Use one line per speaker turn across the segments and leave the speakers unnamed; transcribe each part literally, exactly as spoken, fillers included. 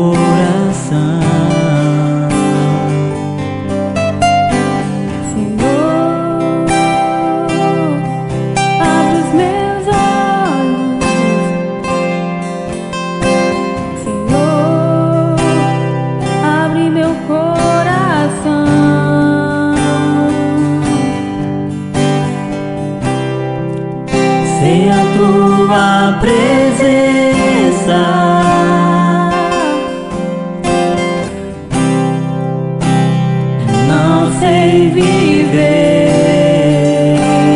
coração.
Senhor, abre os meus olhos. Senhor, abre meu coração.
Sem a tua presença, não sei viver.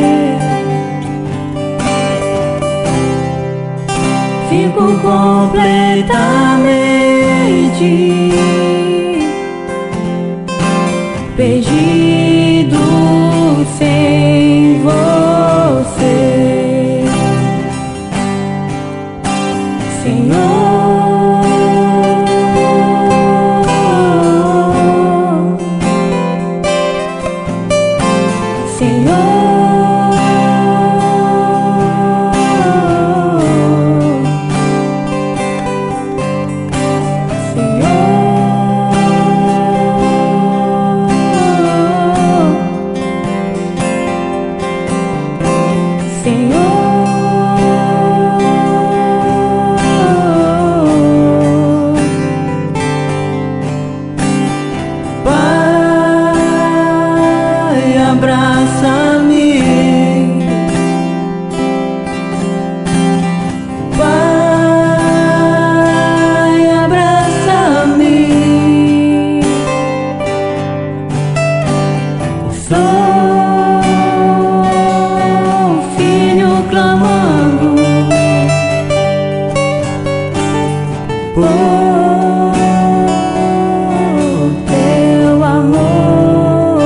Fico completamente perdido sem você, Senhor.
Senhor,
Pai, abraça-me. Pai, abraça-me. Sou um filho clamando por teu amor,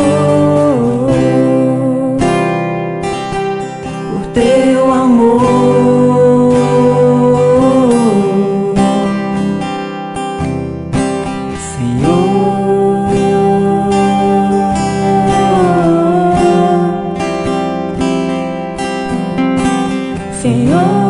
por teu amor, Senhor.
Senhor,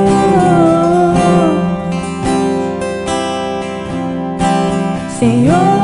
Senhor, Senhor.